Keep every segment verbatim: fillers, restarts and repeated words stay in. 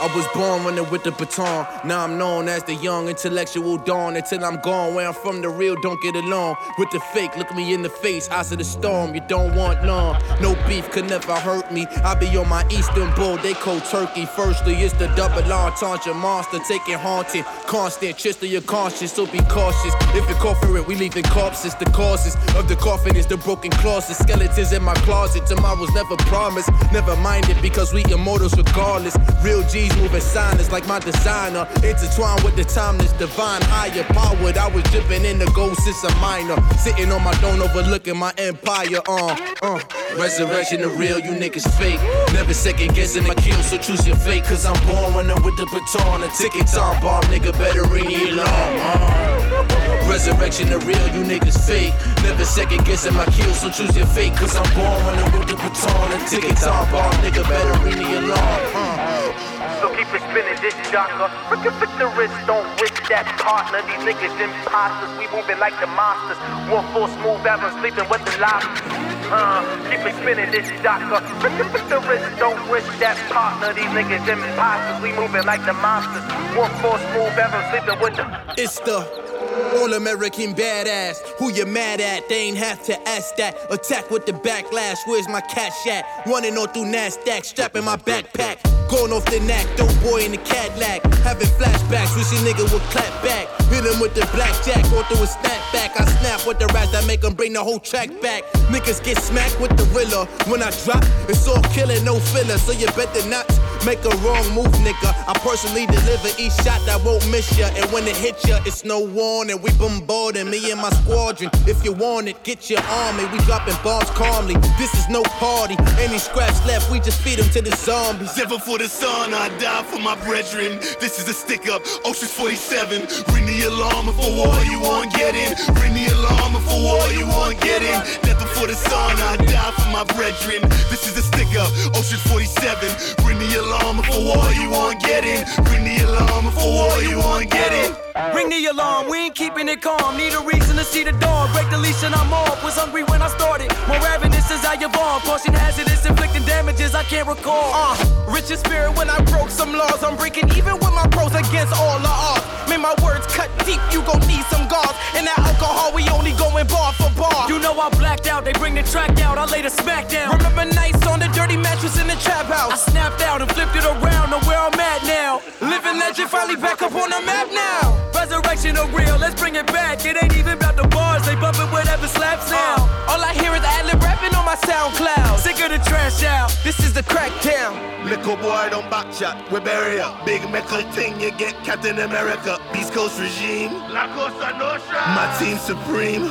I was born running with the baton. Now I'm known as the young intellectual dawn. Until I'm gone, where I'm from, the real don't get along with the fake. Look me in the face, eyes of the storm. You don't want none. No beef could never hurt me. I be on my Eastern Bull, they cold turkey. Firstly, it's the double entendre monster, taking haunting, constant. Cheers to your conscience, so be cautious. If you call for it, we leaving corpses. The causes of the coffin is the broken clauses. Skeletons in my closet. Tomorrow's never promised. Never mind it because we immortals regardless. Real G's moving silence like my designer. Intertwined with the timeless divine. Higher powered. I was dripping in the gold since a minor. Sitting on my throne overlooking my empire. Uh, uh. Resurrection the real, you niggas fake. Never second guessing the kill, so choose your fate. Cause I'm born running with the baton. A ticket time bomb, nigga better ring the alarm. Uh. Resurrection the real, you niggas fake. Never second guessing my kill, so choose your fate. Cause I'm born running with the baton. A ticket time bomb, nigga better ring the alarm. Uh. So keep it spinning, this jocker. Look at the wrist, don't risk that partner. These niggas imposters, we moving like the monsters. One full smooth ever sleeping with the lobsters. Uh, keep it spinning, this jocker. Look at the wrist, don't risk that partner. These niggas imposters, we moving like the monsters. One full smooth ever sleeping with the. It's the all-American badass. Who you mad at? They ain't have to ask that. Attack with the backlash. Where's my cash at? Running on through NASDAQ, strapping my backpack. Going off the knack, dope boy in the Cadillac. Having flashbacks, wish a nigga would clap back. Hit him with the blackjack, go through a snapback. I snap with the raps that make him bring the whole track back. Niggas get smacked with the Rilla. When I drop, it's all killer, no filler. So you better not make a wrong move, nigga. I personally deliver each shot that won't miss ya. And when it hits ya, it's no warning. We bombarding me and my squadron. If you want it, get your army. We dropping bombs calmly. This is no party. Any scraps left, we just feed them to the zombies. Never for the sun, I die for my brethren. This is a stick up, Ocean forty-seven. Ring the alarm for war, you won't get in. Ring the alarm for war, you won't get in. Never for the sun, I die for my brethren. This is a stick up, Ocean forty-seven. Ring the alarm for war, you won't get in. Ring the alarm for war, you won't get in. Ring the alarm, we ain't keeping it calm. Need a reason to see the dawn. Break the leash and I'm off. Was hungry when I started. More ravenous as I evolve. Caution hazardous, inflicting damages I can't recall. Uh, rich in spirit when I broke some laws. I'm breaking even with my pros against all the odds. May my words cut deep, you gon' need some guards. And that alcohol, we only going bar for bar. You know I blacked out, they bring the track out. I lay the smack down. Remember nights on the dirty mattress in the trap house. I snapped out and flipped it around to where I'm at now. Living legend, finally back up on the map now. Resurrection of real, let's bring it back. It ain't even about the bars, they bumpin' whatever slaps now. Uh, all I hear is ad-lib rapping on my SoundCloud. Sick of the trash out, this is the crackdown. Little boy don't backchat, we bury ya. Big metal thing, you get Captain America. East Coast regime, La Cosa Nostra. My team supreme.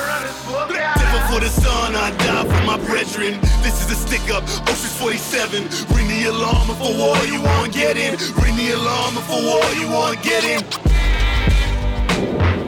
Never for the sun, I die for my brethren. This is a stick up, Ocean forty-seven. Ring the alarm for war, you won't get in. Ring the alarm for war, you won't get in.